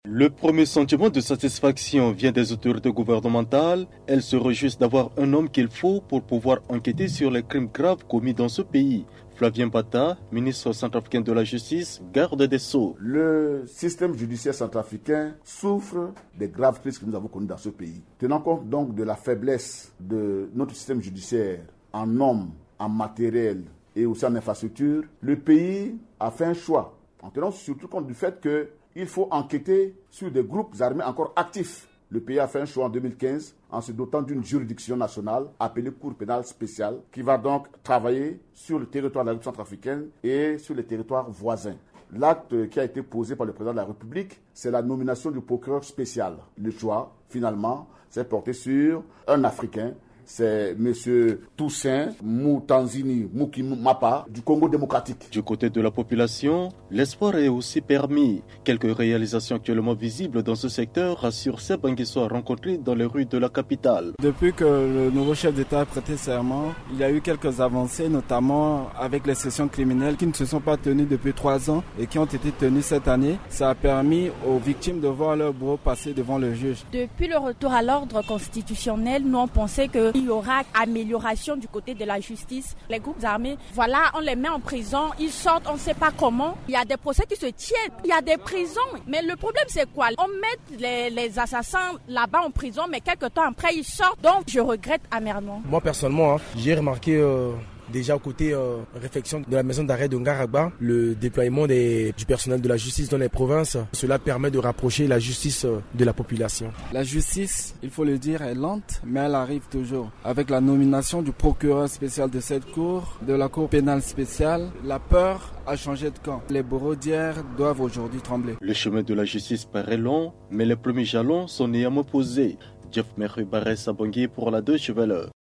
Le premier sentiment de satisfaction vient des autorités gouvernementales. Elles se réjouissent d'avoir un homme qu'il faut pour pouvoir enquêter sur les crimes graves commis dans ce pays. Flavien Bata, ministre centrafricain de la Justice, garde des Sceaux. Le système judiciaire centrafricain souffre des graves crises que nous avons connues dans ce pays. Tenant compte donc de la faiblesse de notre système judiciaire en hommes, en matériel et aussi en infrastructure, le pays a fait un choix, en tenant surtout compte du fait qu'il faut enquêter sur des groupes armés encore actifs. Le pays a fait un choix en 2015 en se dotant d'une juridiction nationale appelée Cour pénale spéciale qui va donc travailler sur le territoire de la République centrafricaine et sur les territoires voisins. L'acte qui a été posé par le président de la République, c'est la nomination du procureur spécial. Le choix, finalement, s'est porté sur un Africain. C'est M. Toussaint Moutanzini Mukimapa du Congo démocratique. Du côté de la population, l'espoir est aussi permis. Quelques réalisations actuellement visibles dans ce secteur rassurent ces Banguissois rencontrés dans les rues de la capitale. Depuis que le nouveau chef d'État a prêté serment, il y a eu quelques avancées, notamment avec les sessions criminelles qui ne se sont pas tenues depuis 3 ans et qui ont été tenues cette année. Ça a permis aux victimes de voir leur bourreau passer devant le juge. Depuis le retour à l'ordre constitutionnel, nous on pensait que il y aura amélioration du côté de la justice. Les groupes armés, voilà, on les met en prison, ils sortent, on ne sait pas comment. Il y a des procès qui se tiennent, il y a des prisons. Mais le problème c'est quoi? On met les assassins là-bas en prison, mais quelques temps après ils sortent. Donc je regrette amèrement. Moi personnellement, j'ai remarqué déjà côté réflexion de la maison d'arrêt de Ngaragba, le déploiement du personnel de la justice dans les provinces, cela permet de rapprocher la justice de la population. La justice, il faut le dire, est lente, mais elle arrive toujours. Avec la nomination du procureur spécial de cette cour, de la cour pénale spéciale, la peur a changé de camp. Les bourreaux d'hier doivent aujourd'hui trembler. Le chemin de la justice paraît long, mais les premiers jalons sont néanmoins posés. Jeff Merry Barres Sabongui pour la Deutsche Welle.